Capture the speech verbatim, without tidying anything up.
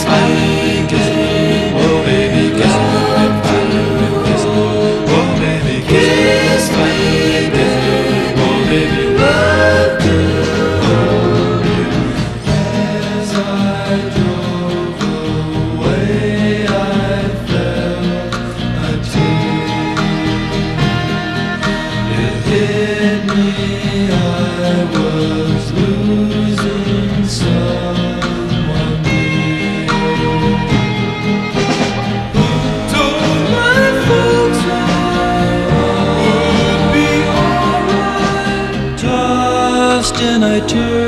me, kiss me, oh baby, kiss me, fine, kiss me, oh baby, kiss me, kiss me, oh baby, love to hold you. As I drove away, I felt a tear. It hit me, I was losing someone dear. Told my folks I would be alright, tossed in a tear.